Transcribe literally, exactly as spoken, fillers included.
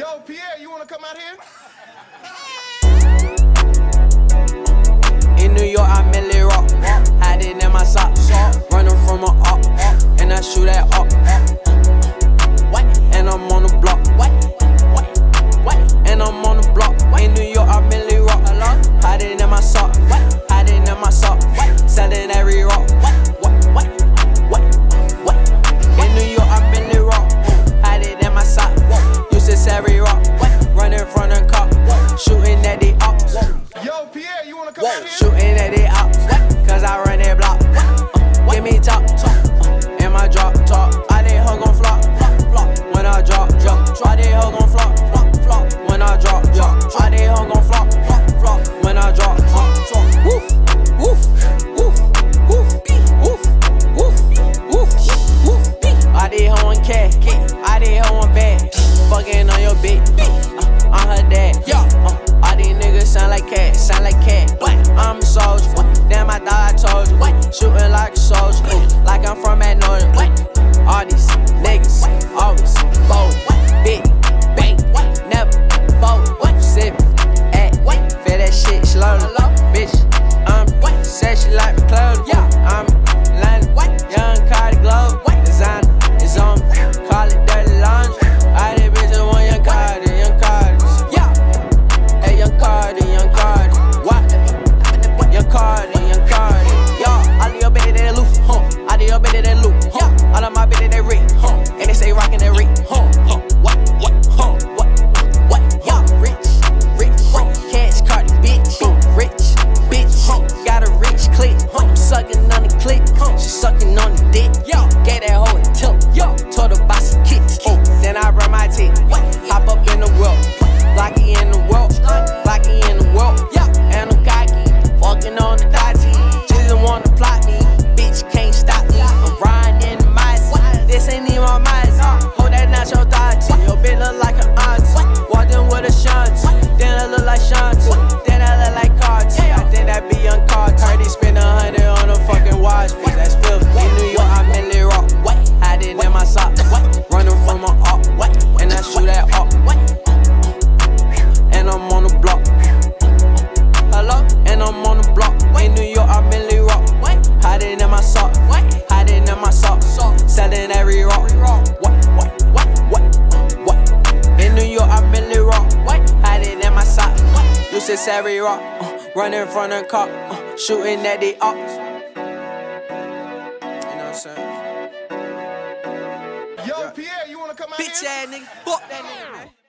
Yo, Pierre, you wanna come out here? In New York, I merely rock, hiding in my socks, running from a up, and I shoot at up. And I'm on the block, and I'm on the block. In New York, I merely rock, hiding in my sock, hiding in my sock, selling every rock. In New York, I merely rock, hiding in my sock, useless every rock, running from the cop, shooting at the ops. Yo, Pierre, you wanna come out here? Shooting at the ops, cause I run that block. Uh, give me top, uh, in my drop, top. I did hoe gon' flop, flop, flop. When I drop, drop. I did hoe gon' flop, flop, flop. When I drop, drop. I did hoe gon' flop, flop, flop. When I drop, drop, drop. Woof, woof, woof, woof, woof, woof, woof, woof. I did hoe on cat, I did hoe on bad. Fucking on your bitch, uh, I'm her dad. Yeah, uh, all these niggas sound like cat, sound like cat. I'm a soldier, damn I thought I told you. Shooting like a soldier, like I'm from Magnolia. All these niggas always fold, big bank, never fold. Sip, act, feel that shit slowly. Bitch, I'm said she like the clothes. I'm London, young Cardi Globe, designer is on me. Call it dirty laundry. I did bitches want young Cardi, young Cardi. Yeah, hey young Cardi, young Cardi. What? Young Cardi, young Cardi. Y'all, all of your bitches they loose, huh? All of your bitches they loose, huh? All of my bitches they rich, huh? And they say rockin' that rich, huh? Huh? What? What? Huh? What? What? Y'all rich, rich, cash Cardi, bitch, rich, bitch, got a rich click, I'm sucking on the click, she sucking on the dick, gave that hoe a tip, told her buy some kicks, then I run my teeth, hop up in the world, Glocky in the world, Glocky in the world, and I'm cocky, fucking on the dodgy, just wanna plot me, bitch can't stop me, I'm riding in the Mazda, this ain't even my Mazda, hold that nacho dodgy, your bitch look like an auntie, walked in with a shanty, then I look like Shanti, then I look like Carti, I think that be young Carti, Cardi spend a hundred on a fucking watch, bitch, that's filthy, in New York I merely rock, hiding in my socks, running from a up, and I shoot at up, and I'm on the block, hello, and I'm on the block, in New York I merely rock, hiding in my sock, hiding in my sock, selling every rock, what, what, what, what, what, in New York I merely rock, hiding in my sock, useless every rock, uh, running from the cop, uh, shooting at the ops, you know what I'm saying? Yo, Pierre, you wanna come out Bitch here? ass nigga, fuck that nigga, man.